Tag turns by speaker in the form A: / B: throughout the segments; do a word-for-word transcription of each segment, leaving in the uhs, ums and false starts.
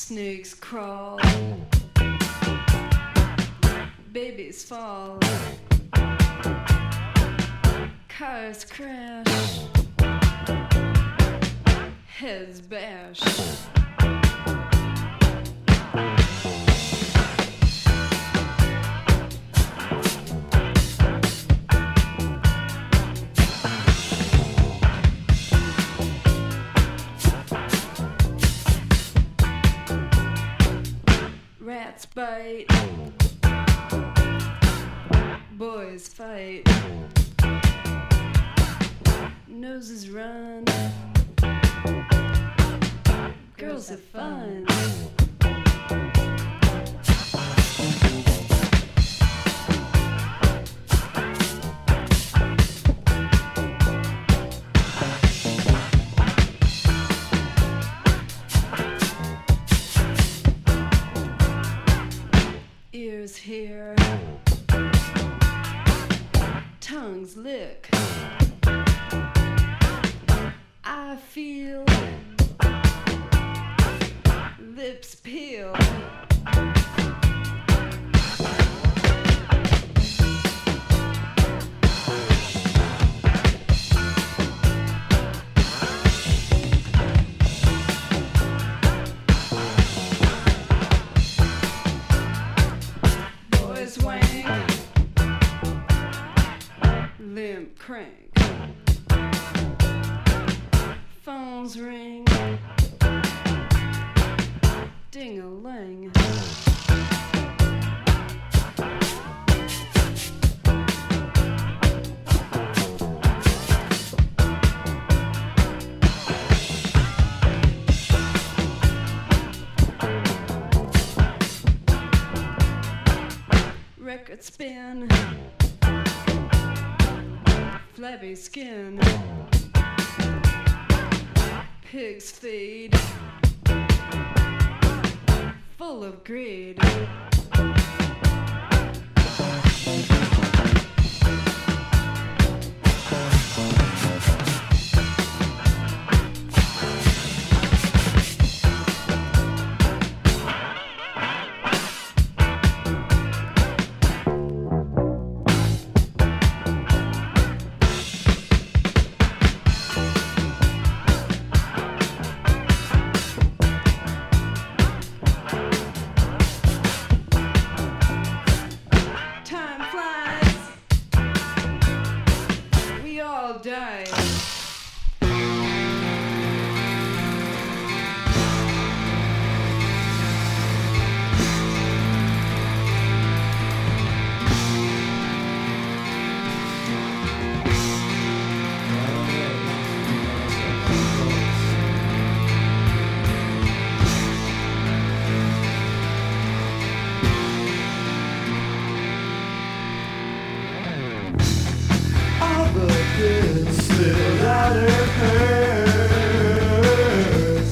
A: Snakes crawl, babies fall, cars crash, heads bash. Rats bite, boys fight, noses run, girls have fun. Ears hear, tongues lick, I feel, lips peel. Wank, limp crank, phones ring, ding-a-ling. Record spin, flabby skin, pigs feed, full of greed. Die.
B: Slid out her purse,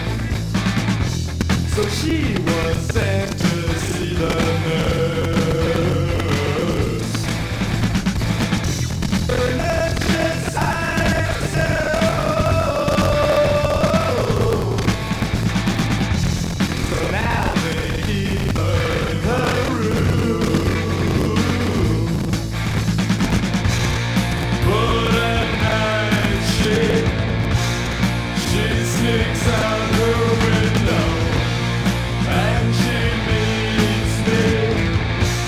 B: so she was sent to see the nurse. Her nurse just sighed so. So now they keep her in her room. But at night she, she sneaks out her window and she meets me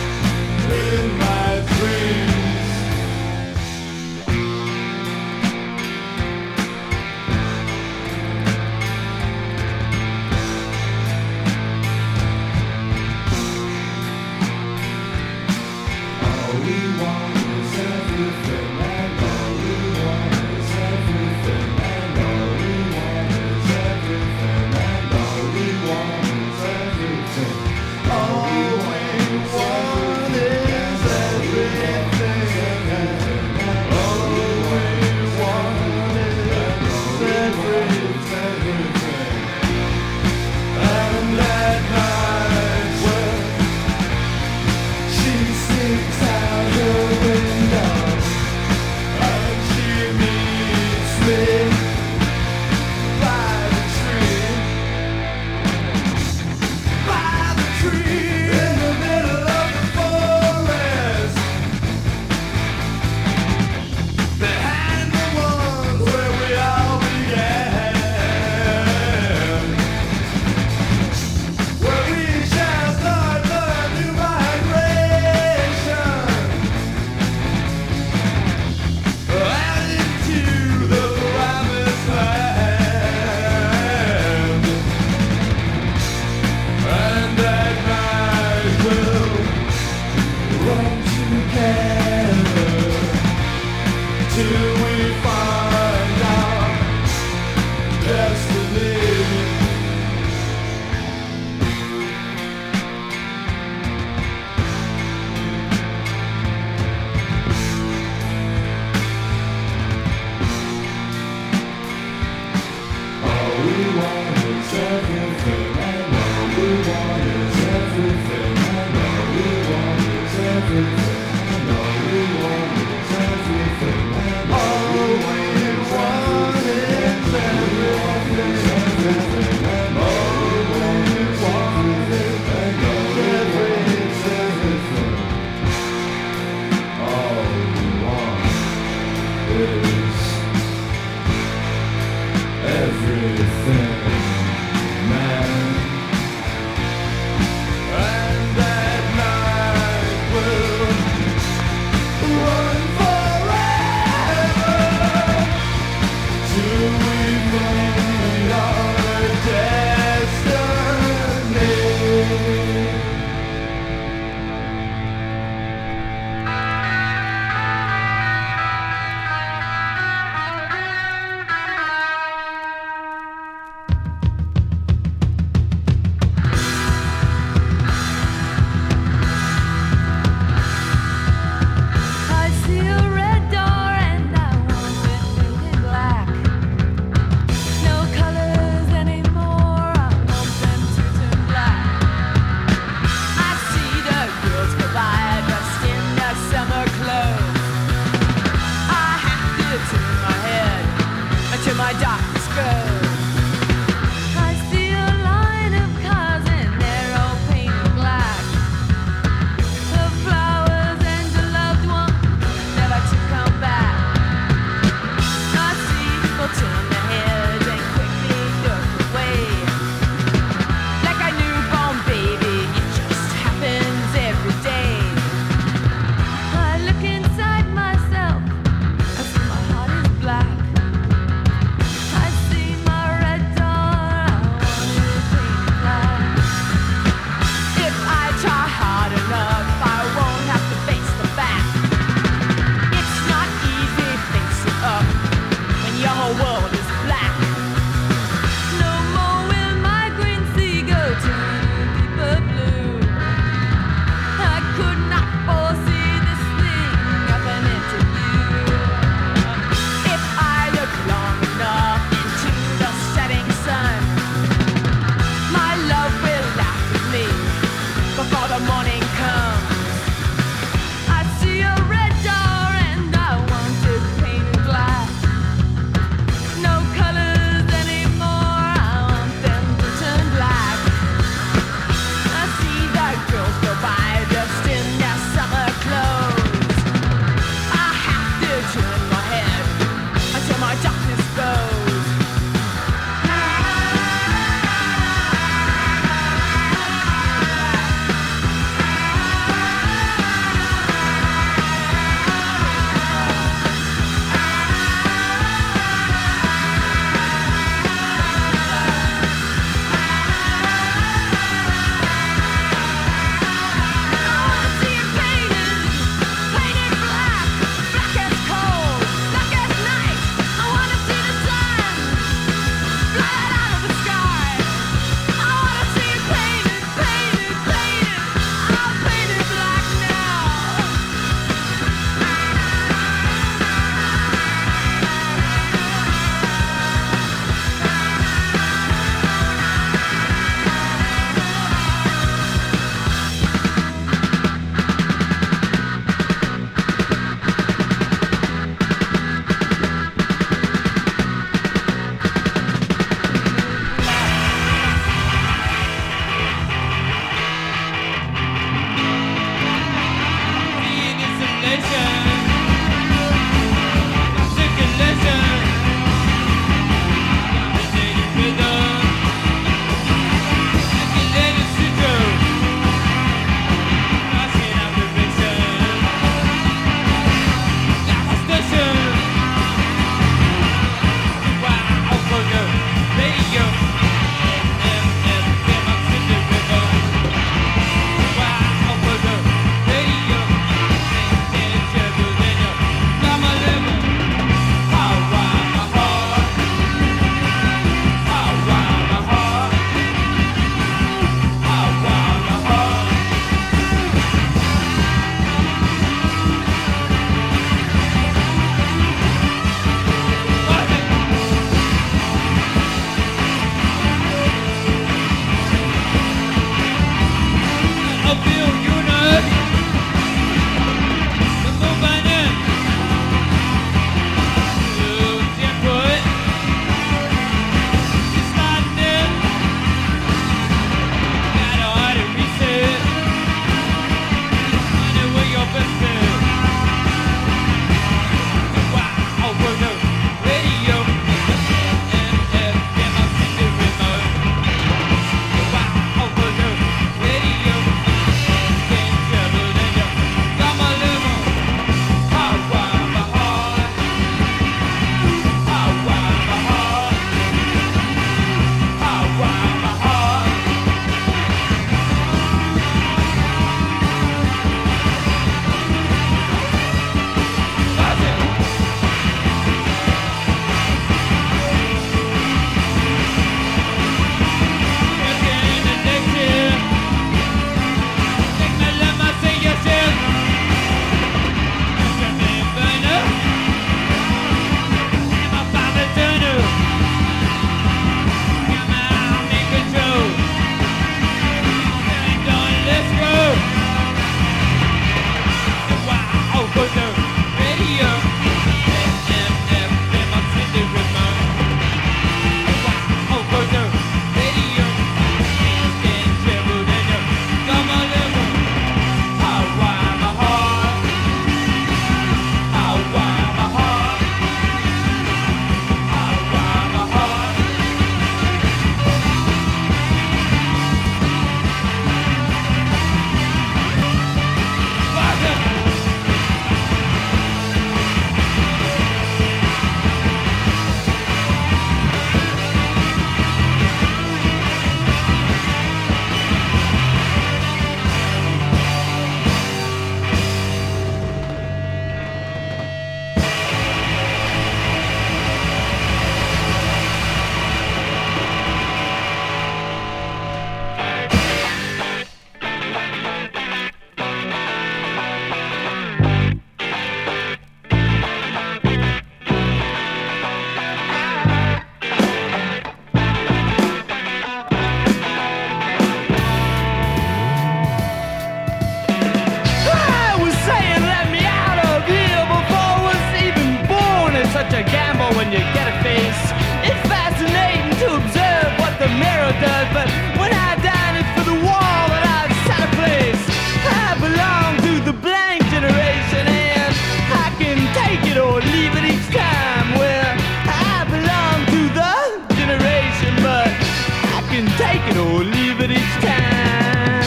C: when you get a face. It's fascinating to observe what the mirror does, but when I dine it's for the wall that I've set a place. I belong to the blank generation and I can take it or leave it each time. Well, I belong to the generation, but I can take it or leave it each time.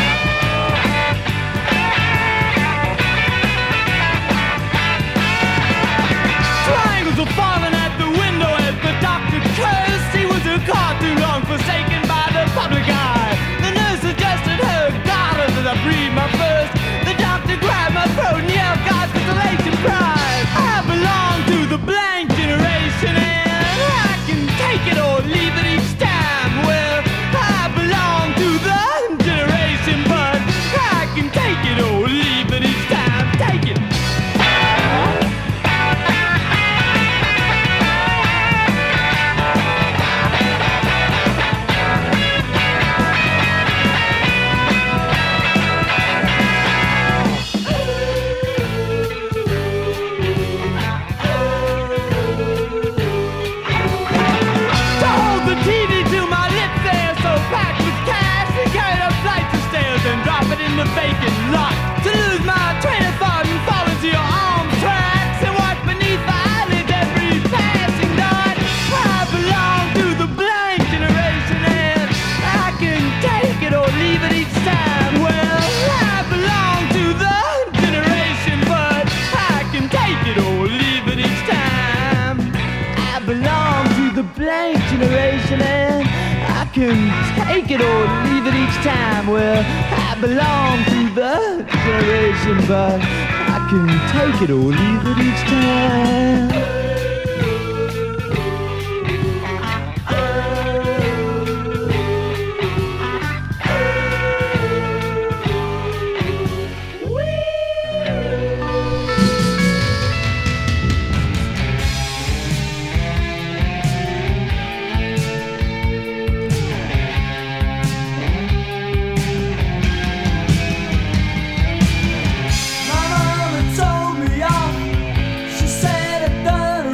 C: Triangles are falling at the window as the doctor cursed. He was a car too long forsaken by the public eye. The nurse adjusted her garters as I breathed my first. The doctor grabbed my throat and yelled, God's consolation prize. I belong to the blank generation and I can take it or leave it each time. Well, I belong to the generation, but I can take it or leave it each time. Take it. The vacant lot, to lose my train of thought and fall into your arms tracks and watch beneath my eyelids every passing dot. I belong to the blank generation and I can take it or leave it each time. Well, I belong to the generation, but I can take it or leave it each time. I belong to the blank generation and I can take it or leave it each time. Well, I belong to the generation, but I can take it or leave it each time.
D: My mama told me off. She said I'd done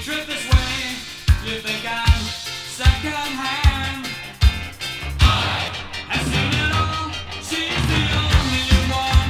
D: drift this way. You think I'm second hand. I have seen it all. She's the only one.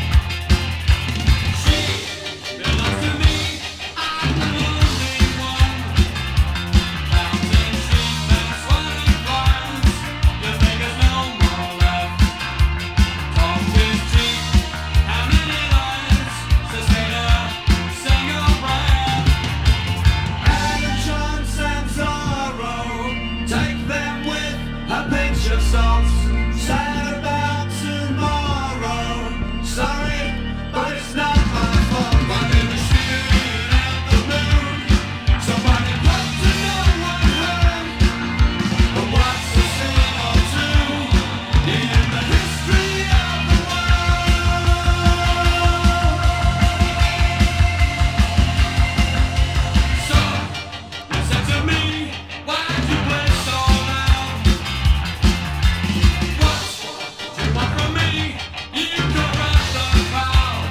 D: She belongs to me. I'm the only one. Mountain sheep and swatting flies. You think there's no more left. Talk is cheap. How many lives sustain a single brand? Add a chance and sorrow. Take them with a pinch of salt. Sad about tomorrow. Sorry, but it's not my fault. Why did we shoot at the moon? Somebody got to know what hurt. But what's a sin or two in the history of the world? So, you said to me, why'd you play so loud? What do you want from me? You corrupt the crowd.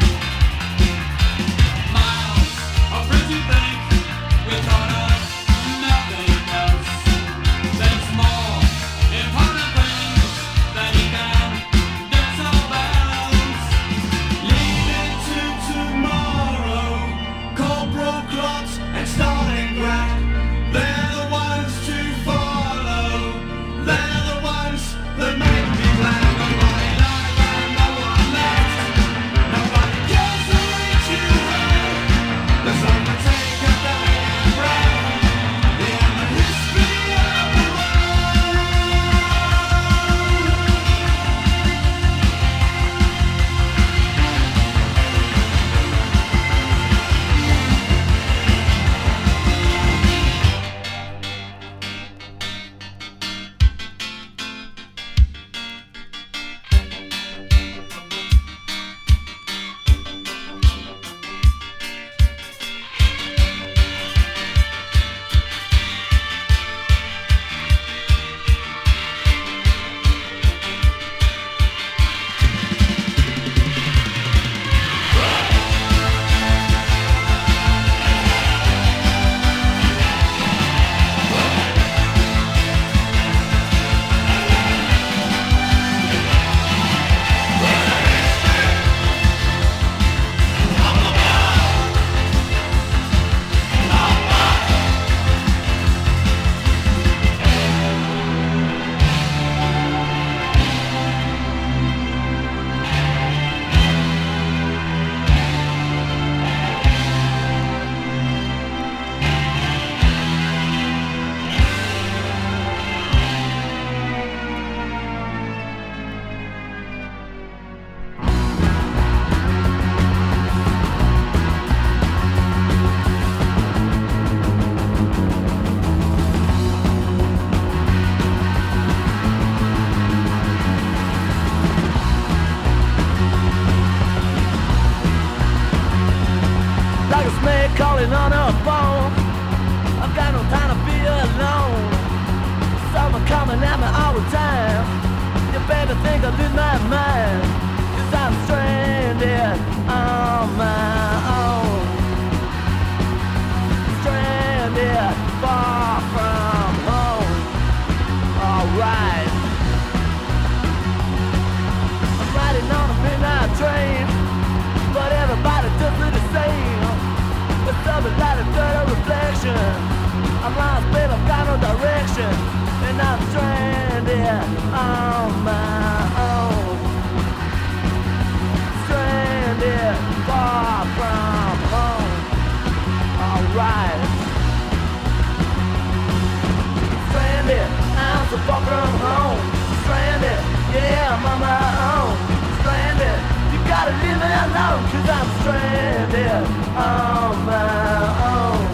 D: Miles of pretty think we thought of nothing else. There's more important things that you can disobey. Lead into tomorrow. Corporal clots and starting ground. They're the ones to follow. They're the ones that make me glad. Nobody live and no one left. Nobody cares who reach you hurt. There's only take a dying breath in the history of the world.
C: Like a snake calling on a phone. I've got no time to be alone. Someone coming at me all the time. You better think I lose my mind. Cause I'm stranded on my own. Stranded far from home. Alright. I'm riding on a midnight train. But everybody does it the same. It's something like a dirt of reflection. I'm lost, babe, I've got no direction. And I'm stranded on my own. Stranded far from home. Alright. Stranded, I'm so far from home. Stranded, yeah, I'm on my own. Stranded, you gotta leave me alone. Cause I'm stranded on my own.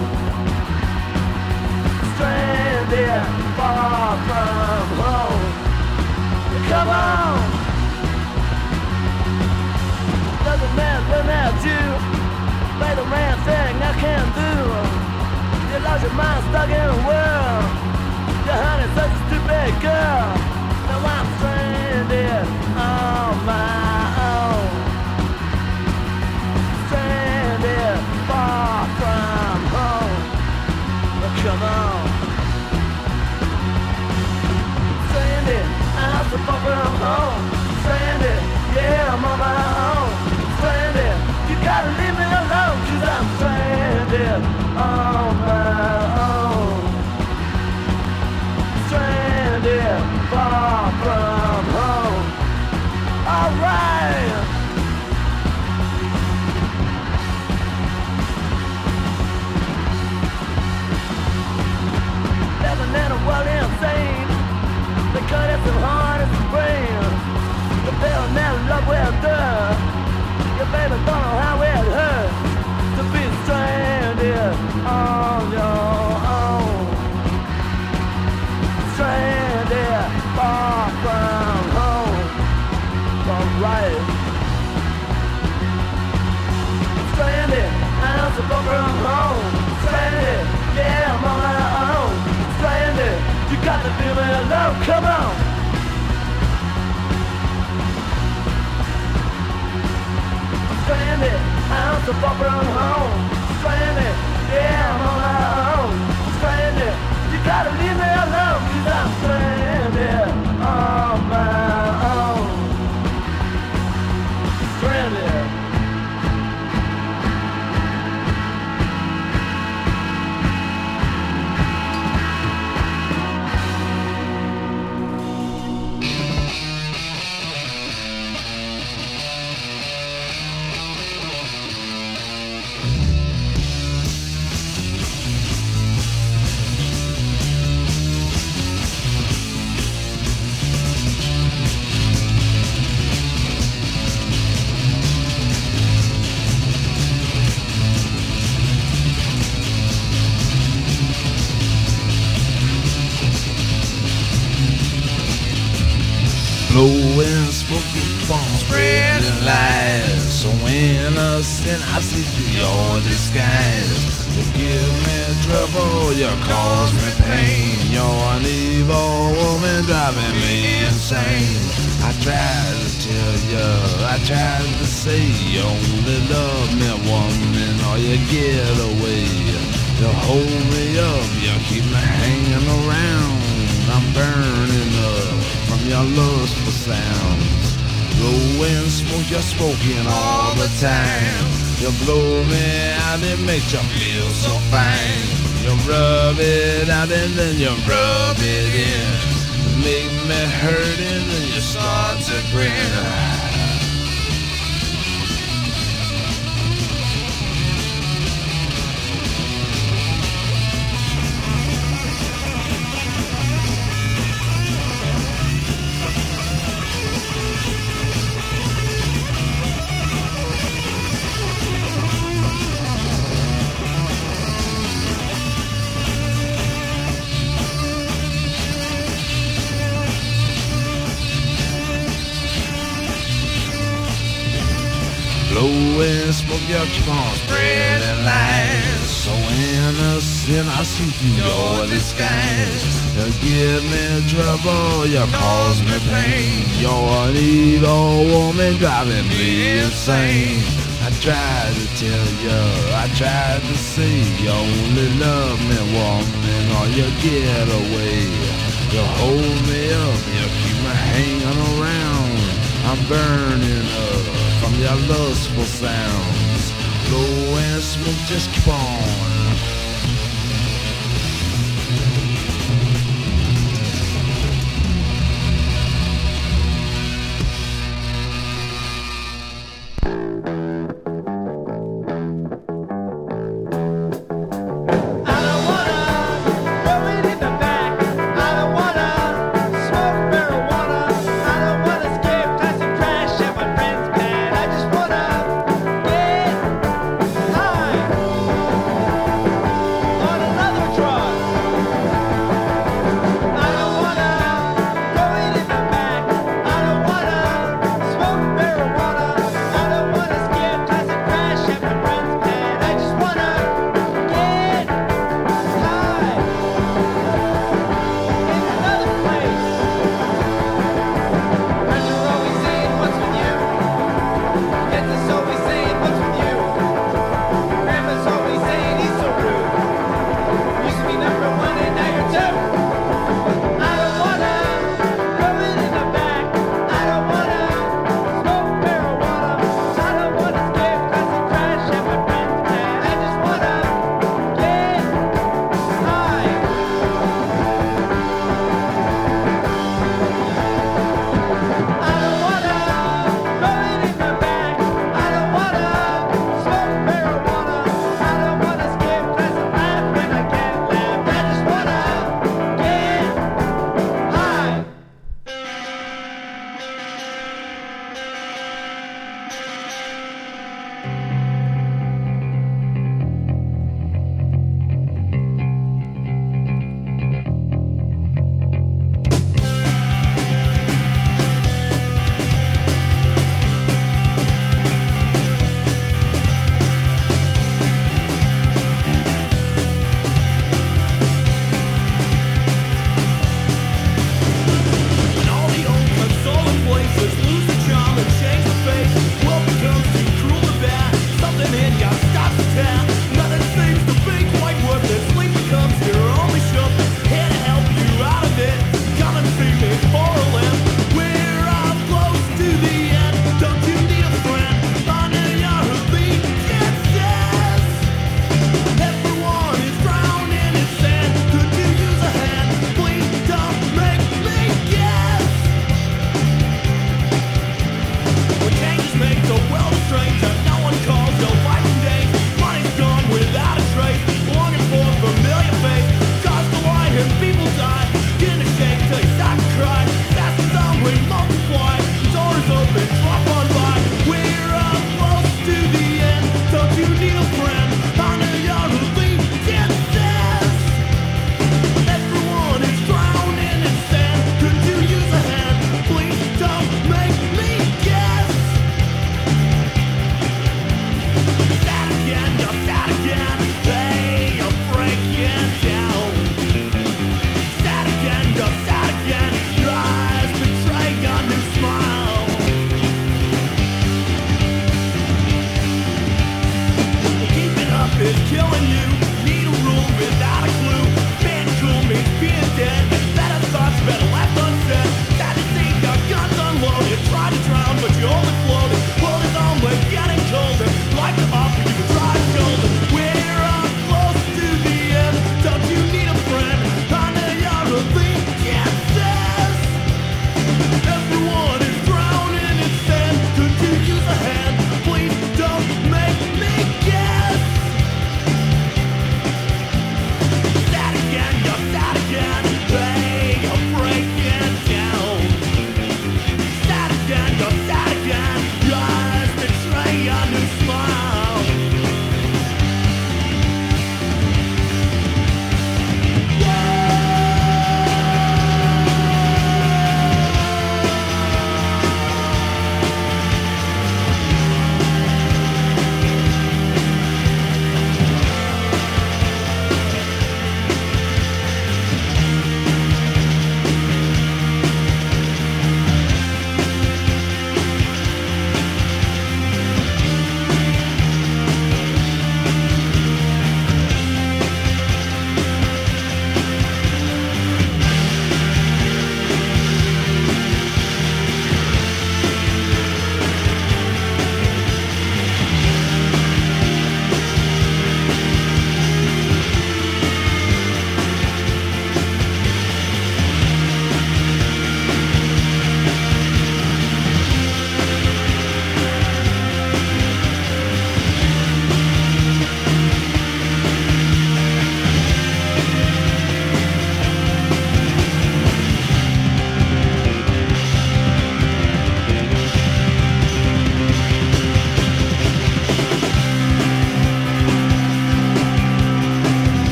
C: Stranded far from home. Come on. Doesn't matter, doesn't matter you. Play the man thing I can do. You lost your mind stuck in a world. Your honey's such a stupid girl. Now I'm stranded on my own. Stranded far from home.
E: home. Stranded, yeah, I'm on my own. Stranded, you gotta leave me alone, cause I'm stranded on my own. Stranded, far from home. Alright. Living in a world insane. They cut at the heart of the brain. The bill never love will do. Your baby don't know how it hurts to be stranded on your own. Stranded far from home. Alright. Stranded, I'm so far from home. Stranded, yeah, I'm on my own. Stranded, you got to feel me alone, come on. Stranded, I'm so far from home. Stranded, yeah, I'm on my own. Stranded, you gotta leave me alone, cause I'm stranded on my own. Stranded.
F: Blowing smoky bomb, spreading lies. So innocent, I see through your disguise. You give me trouble, you cause me pain. You're an evil woman driving me insane. I tried to tell you, I tried to say you only love me, woman, or you get away. You hold me up, you keep me hanging around. I'm burning up from your lustful sounds. Blowing smoke, you're smoking all the time. You blow me out, it makes you feel so fine. You rub it out and then you rub it in. You make me hurt and then you start to grin. Blowing smoke, you keep on spreading lies. So innocent, I see through your disguise. You give me trouble, you cause me pain. You're an evil woman driving me insane. I tried to tell you, I tried to say you only love me, woman, or you get away. You hold me up, you keep me hanging around. I'm burning up from your lustful sounds. Blowing smoke, just keep on